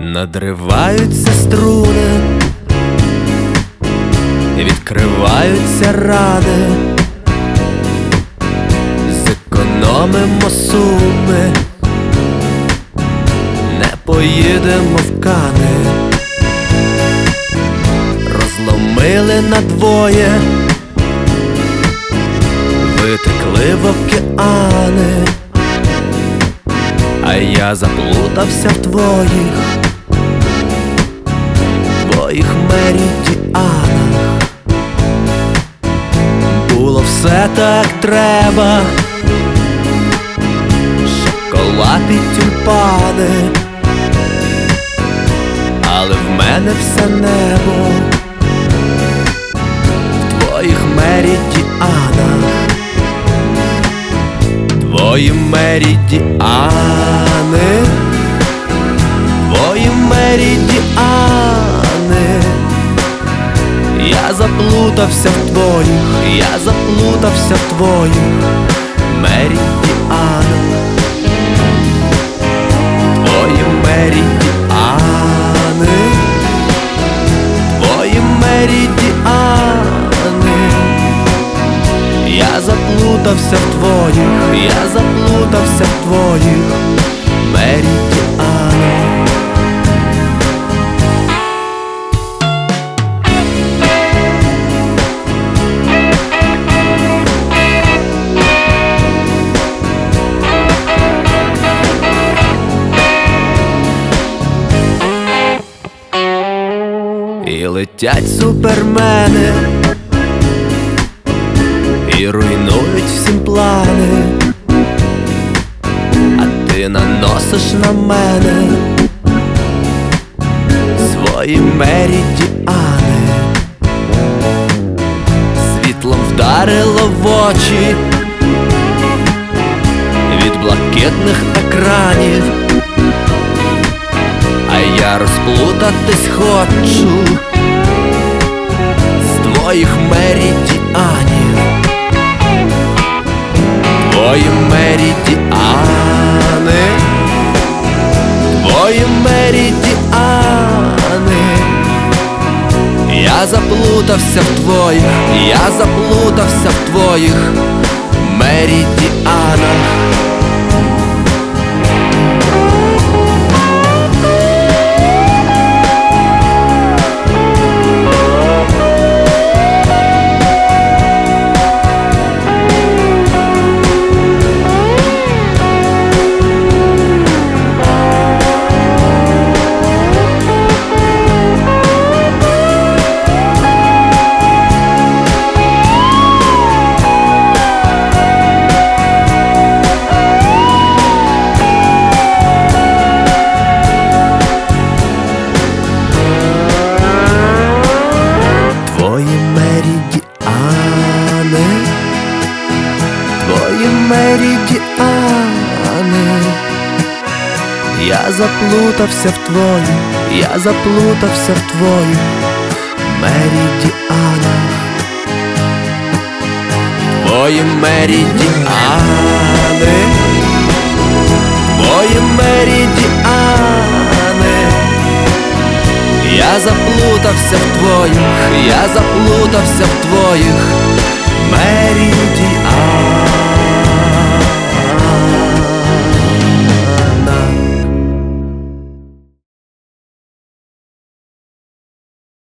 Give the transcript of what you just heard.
Надриваються струни, відкриваються рани, зекономимо суми, не поїдемо в Кани. Розломили надвоє, витекли в океани, а я заплутався в твоїх меридіанах. Було все так треба, шоколад і тюльпани, але в мене все небо в твоїх меридіанах. Твої меридіани, твої меридіани. Я заплутався в твоїх, я заплутався в твоїх меридіанах. Твої меридіани, твої меридіани. Я заплутався в твоїх, я заплутався в твоїх меридіанах. І летять супермени, і руйнують всім плани, а ти наносиш на мене свої меридіани. Світлом вдарило в очі від блакитних екранів, а я розплутатись хочу з твоїх меридіанів. Твої меридіани, твої меридіани. Я заплутався в твоїх, я заплутався в твоїх меридіанах. Твої меридіани. Я заплутався в твоїх, я заплутався в твоїх меридіанах. Твої меридіани, твої меридіани. Я заплутався в твоїх, я заплутався в твоїх меридіанах.